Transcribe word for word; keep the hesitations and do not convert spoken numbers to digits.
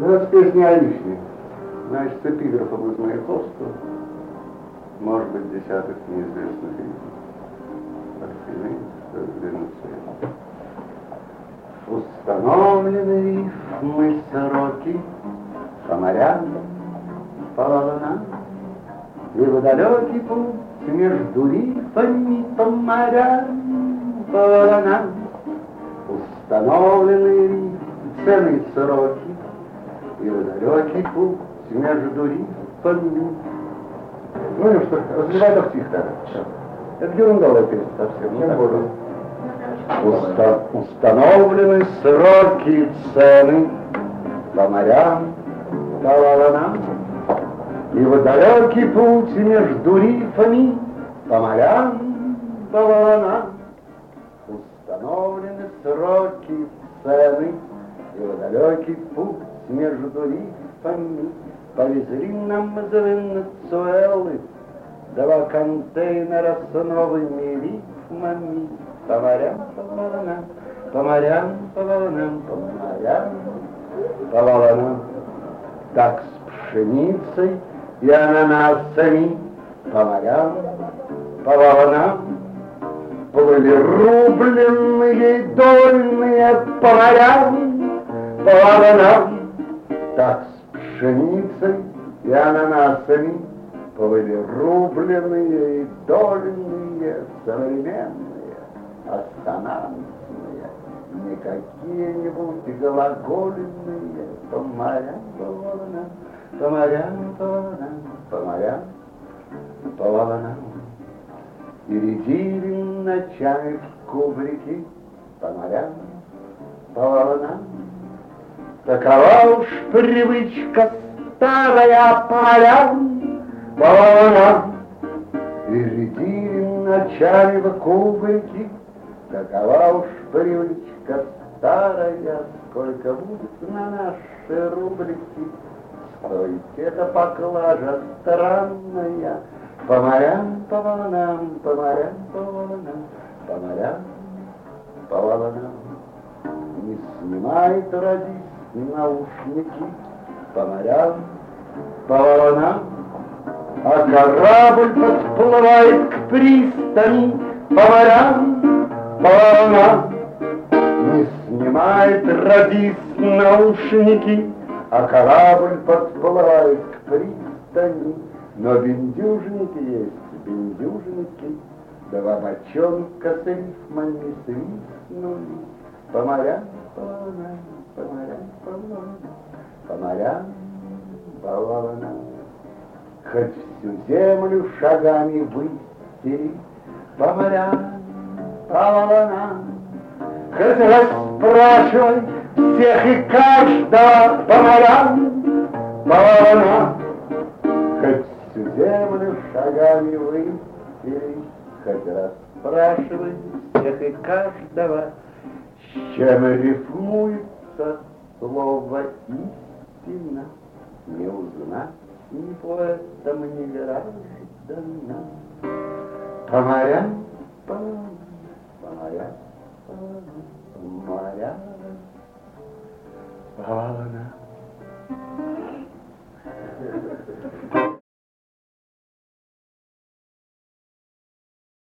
Это песня о вишне. Значит, с эпиграфом из Маяковского, может быть, десятых неизвестных рифм. Установлены рифмы сроки по морям, по волнам, и в далекий путь между рифами по морям, по волнам. Установлены рифмы, цены сроки, и в далекий путь между рифами. Ну и что, разливай так тихо. Это ерундовая песня совсем. Чем более. Уста установлены сроки, цены по морям, по волнам, и в далекий путь между рифами по морям, по волнам. Установлены сроки, цены, и в далекий путь между рифами. Повезли нам из Венесуэлы два контейнера с новыми рифмами. По морям, по волнам, по морям, по волнам, по морям, по волнам. Так с пшеницей и ананасами по морям, по волнам. Плыли рубленные дольные по морям, по волнам. Так с пшеницей и ананасами плыли рубленые и дольные современные. Ассонансные, не какие-нибудь глагольные, по морям, по волнам, по морям, по волнам, по морям, по волнам. И рядили ночами в кубрике по морям, по волнам. Такова уж привычка старая по морям, по волнам. И рядили ночами в кубрике. Такова уж привычка старая, сколько будет на наши рублики стоить эта поклажа странная. По морям, по волнам, по морям, по волнам, по морям, по волнам. Не снимает радист наушники по морям, по волнам. А корабль подплывает к пристани по морям, по волнам. Не снимает радист наушники, а корабль подплывает к пристани. Но бендюжники есть бендюжники, два бочонка с рифмами свистнули по морям, по волнам, по морям, по волнам, по морям, по волнам. Хоть всю землю шагами выстери по морям, по волнам. Хоть расспрашивай всех и каждого по морям, по волнам. Хоть всю землю шагами выстери, хоть расспрашивай всех и каждого, с чем рифмуется слово истина, не узнать. Ни поэтому не гражданам. По морям, по морям, по морям, по волнам.